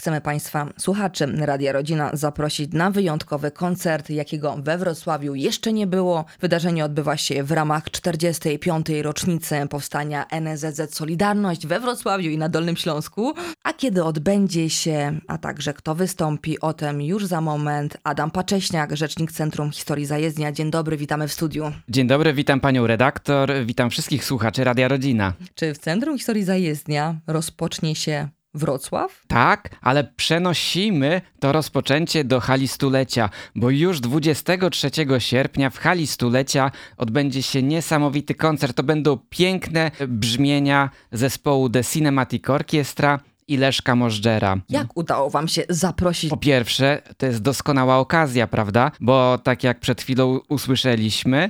chcemy Państwa, słuchaczy Radia Rodzina, zaprosić na wyjątkowy koncert, jakiego we Wrocławiu jeszcze nie było. Wydarzenie odbywa się w ramach 45. rocznicy powstania NSZZ Solidarność we Wrocławiu i na Dolnym Śląsku. A kiedy odbędzie się, a także kto wystąpi, o tym już za moment. Adam Pacześniak, rzecznik Centrum Historii Zajezdnia. Dzień dobry, witamy w studiu. Dzień dobry, witam panią redaktor, witam wszystkich słuchaczy Radia Rodzina. Czy w Centrum Historii Zajezdnia rozpocznie się Wrocław? Tak, ale przenosimy to rozpoczęcie do Hali Stulecia, bo już 23 sierpnia w Hali Stulecia odbędzie się niesamowity koncert. To będą piękne brzmienia zespołu The Cinematic Orchestra i Leszka Możdżera. Jak udało wam się zaprosić? Po pierwsze, to jest doskonała okazja, prawda? Bo tak jak przed chwilą usłyszeliśmy,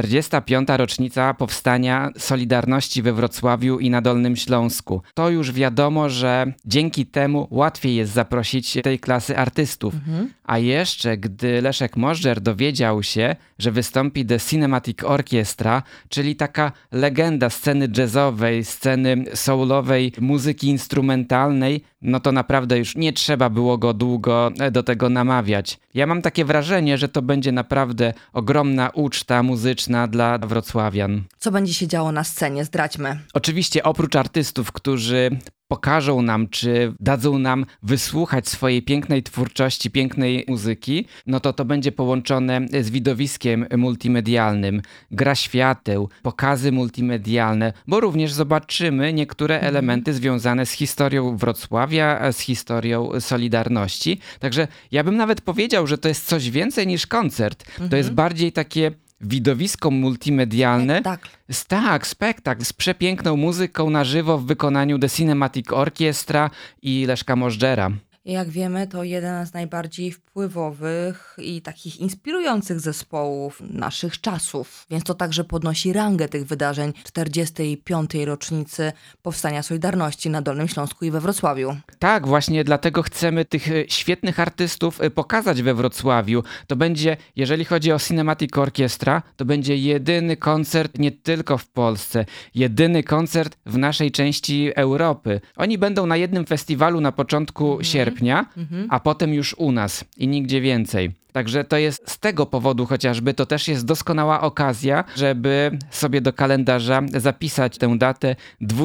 45. rocznica powstania Solidarności we Wrocławiu i na Dolnym Śląsku. To już wiadomo, że dzięki temu łatwiej jest zaprosić tej klasy artystów. A jeszcze, gdy Leszek Możdżer dowiedział się, że wystąpi The Cinematic Orchestra, czyli taka legenda sceny jazzowej, sceny soulowej, muzyki instrumentalnej, no to naprawdę już nie trzeba było go długo do tego namawiać. Ja mam takie wrażenie, że to będzie naprawdę ogromna uczta muzyczna dla wrocławian. Co będzie się działo na scenie? Zdradźmy. Oczywiście oprócz artystów, którzy pokażą nam, czy dadzą nam wysłuchać swojej pięknej twórczości, pięknej muzyki, no to będzie połączone z widowiskiem multimedialnym, gra świateł, pokazy multimedialne, bo również zobaczymy niektóre elementy związane z historią Wrocławia, z historią Solidarności. Także ja bym nawet powiedział, że to jest coś więcej niż koncert. To jest bardziej takie widowisko multimedialne. Spektakl z przepiękną muzyką na żywo w wykonaniu The Cinematic Orchestra i Leszka Możdżera. Jak wiemy, to jeden z najbardziej wpływowych i takich inspirujących zespołów naszych czasów. Więc to także podnosi rangę tych wydarzeń 45. rocznicy powstania Solidarności na Dolnym Śląsku i we Wrocławiu. Tak, właśnie dlatego chcemy tych świetnych artystów pokazać we Wrocławiu. To będzie, jeżeli chodzi o Cinematic Orchestra, to będzie jedyny koncert nie tylko w Polsce, jedyny koncert w naszej części Europy. Oni będą na jednym festiwalu na początku sierpnia, a potem już u nas i nigdzie więcej. Także to jest z tego powodu chociażby, to też jest doskonała okazja, żeby sobie do kalendarza zapisać tę datę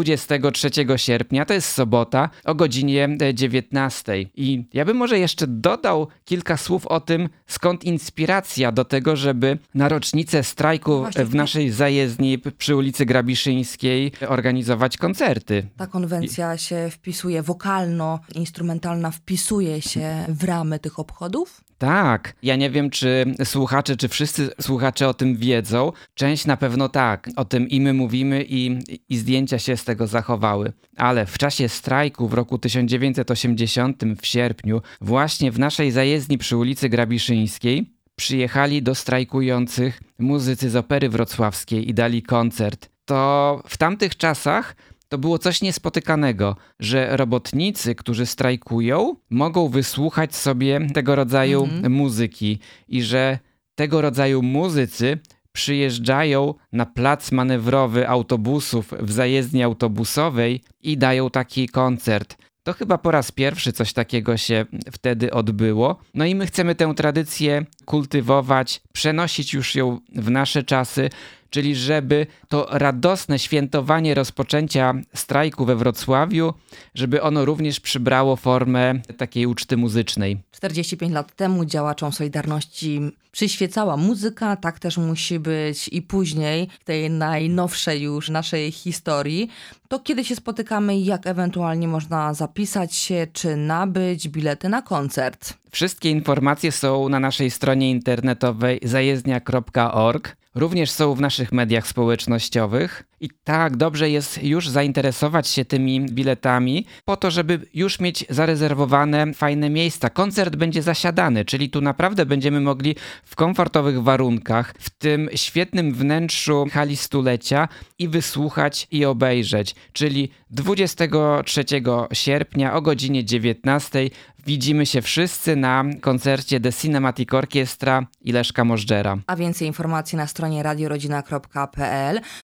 23 sierpnia, to jest sobota, o godzinie 19. I ja bym może jeszcze dodał kilka słów o tym, skąd inspiracja do tego, żeby na rocznicę strajku w naszej zajezdni przy ulicy Grabiszyńskiej organizować koncerty. Ta konwencja się wpisuje, wokalno-instrumentalna wpisuje się w ramy tych obchodów? Tak. Ja nie wiem, czy słuchacze, czy wszyscy słuchacze o tym wiedzą. Część na pewno tak. O tym i my mówimy i zdjęcia się z tego zachowały. Ale w czasie strajku w roku 1980 w sierpniu właśnie w naszej zajezdni przy ulicy Grabiszyńskiej przyjechali do strajkujących muzycy z Opery Wrocławskiej i dali koncert. To w tamtych czasach to było coś niespotykanego, że robotnicy, którzy strajkują, mogą wysłuchać sobie tego rodzaju muzyki i że tego rodzaju muzycy przyjeżdżają na plac manewrowy autobusów w zajezdni autobusowej i dają taki koncert. To chyba po raz pierwszy coś takiego się wtedy odbyło. No i my chcemy tę tradycję kultywować, przenosić już ją w nasze czasy, czyli żeby to radosne świętowanie rozpoczęcia strajku we Wrocławiu, żeby ono również przybrało formę takiej uczty muzycznej. 45 lat temu działaczom Solidarności przyświecała muzyka, tak też musi być i później, w tej najnowszej już naszej historii. To kiedy się spotykamy i jak ewentualnie można zapisać się, czy nabyć bilety na koncert? Wszystkie informacje są na naszej stronie internetowej zajezdnia.org. Również są w naszych mediach społecznościowych i tak dobrze jest już zainteresować się tymi biletami po to, żeby już mieć zarezerwowane fajne miejsca. Koncert będzie zasiadany, czyli tu naprawdę będziemy mogli w komfortowych warunkach, w tym świetnym wnętrzu Hali Stulecia i wysłuchać i obejrzeć, czyli 23 sierpnia o godzinie 19 widzimy się wszyscy na koncercie The Cinematic Orchestra i Leszka Możdżera. A więcej informacji na stronie radiorodzina.pl.